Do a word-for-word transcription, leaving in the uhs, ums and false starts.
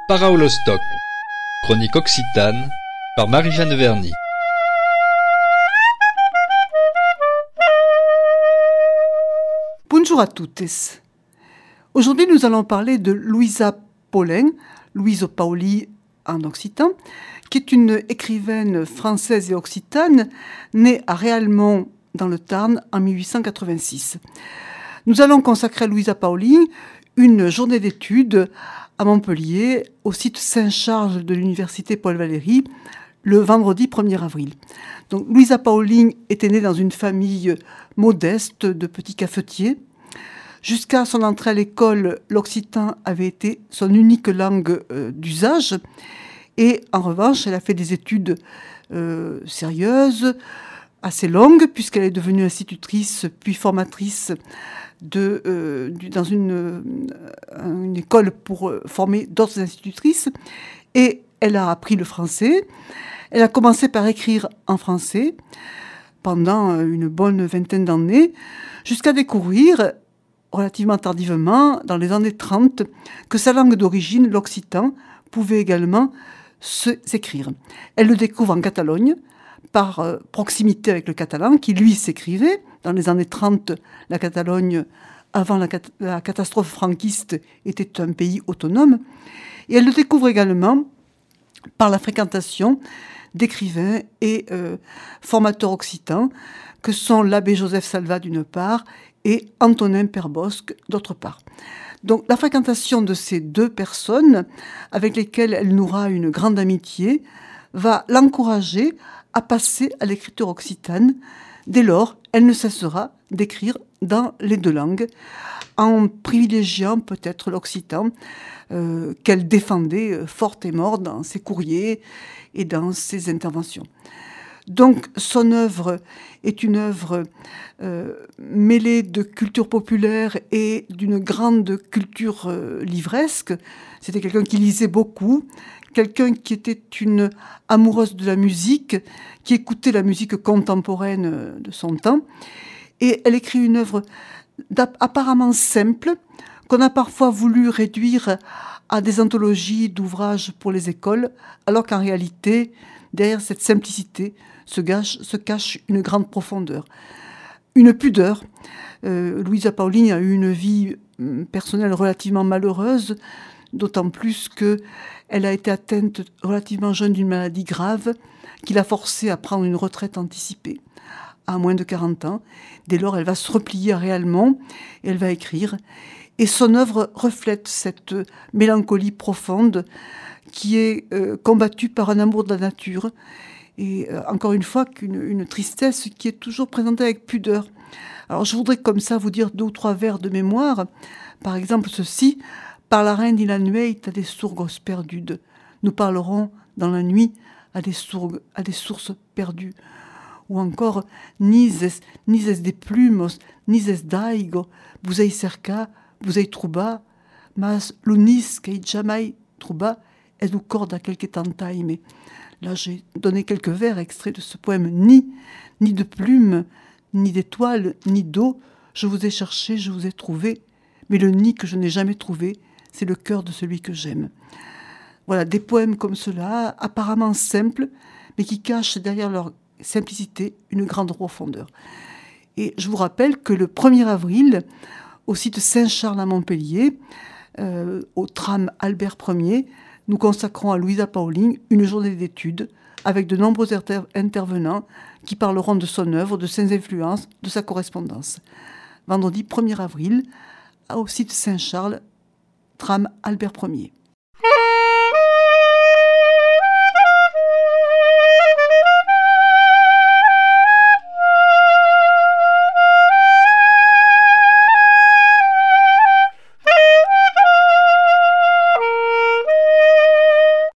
Paraolostock, chronique occitane, par Marie-Jeanne Verny. Bonjour à toutes. Aujourd'hui, nous allons parler de Louisa Paulin, Louise Pauli en occitan, qui est une écrivaine française et occitane, née à Réalmont dans le Tarn en mille huit cent quatre-vingt-six. Nous allons consacrer à Louisa Pauli une journée d'études à Montpellier, au site Saint-Charles de l'université Paul Valéry, le vendredi premier avril. Donc, Louisa Pauli était née dans une famille modeste de petits cafetiers. Jusqu'à son entrée à l'école, l'occitan avait été son unique langue euh, d'usage. Et en revanche, elle a fait des études euh, sérieuses, assez longues, puisqu'elle est devenue institutrice puis formatrice de, euh, dans une, euh, une école pour former d'autres institutrices. Et elle a appris le français. Elle a commencé par écrire en français pendant une bonne vingtaine d'années, jusqu'à découvrir, relativement tardivement, dans les années trente, que sa langue d'origine, l'occitan, pouvait également se, s'écrire. Elle le découvre en Catalogne, par euh, proximité avec le catalan, qui lui s'écrivait. Dans les années trente, la Catalogne, avant la, cat- la catastrophe franquiste, était un pays autonome. Et elle le découvre également par la fréquentation d'écrivains et euh, formateurs occitans, que sont l'abbé Joseph Salvat d'une part et Antonin Perbosque d'autre part. Donc la fréquentation de ces deux personnes, avec lesquelles elle nourra une grande amitié, va l'encourager à passer à l'écriture occitane. Dès lors, elle ne cessera d'écrire dans les deux langues, en privilégiant peut-être l'occitan, euh, qu'elle défendait fort et mort dans ses courriers et dans ses interventions. Donc, son œuvre est une œuvre euh, mêlée de culture populaire et d'une grande culture euh, livresque. C'était quelqu'un qui lisait beaucoup, quelqu'un qui était une amoureuse de la musique, qui écoutait la musique contemporaine de son temps. Et elle écrit une œuvre apparemment simple, qu'on a parfois voulu réduire à des anthologies d'ouvrages pour les écoles, alors qu'en réalité, derrière cette simplicité, se, gâche, se cache une grande profondeur. Une pudeur. Euh, Louisa Pauli a eu une vie personnelle relativement malheureuse, d'autant plus qu'elle a été atteinte relativement jeune d'une maladie grave qui l'a forcée à prendre une retraite anticipée à moins de quarante ans. Dès lors, elle va se replier à Réalmont et elle va écrire. Et son œuvre reflète cette mélancolie profonde qui est euh, combattue par un amour de la nature et euh, encore une fois qu'une une tristesse qui est toujours présentée avec pudeur. Alors je voudrais comme ça vous dire deux ou trois vers de mémoire. Par exemple ceci: par la reine la nuit à des sources perdues. Nous parlerons dans la nuit à des, sourgues, à des sources perdues. Ou encore Nises, Nises des plumos, Nises d'aigo, vous ei cerca, vous ei trouba, mas lunis qu'ei jamais trouba, et du corda quelque tantai. Mais là, j'ai donné quelques vers extraits de ce poème. Ni, ni de plumes, ni d'étoiles, ni d'eau, je vous ai cherché, je vous ai trouvé, mais le nid que je n'ai jamais trouvé, c'est le cœur de celui que j'aime. Voilà, des poèmes comme cela, apparemment simples, mais qui cachent derrière leur simplicité une grande profondeur. Et je vous rappelle que le premier avril, au site Saint-Charles à Montpellier, euh, au tram Albert Ier, nous consacrons à Louisa Pauli une journée d'études avec de nombreux inter- intervenants qui parleront de son œuvre, de ses influences, de sa correspondance. Vendredi premier avril, au site Saint-Charles, tram Albert Ier.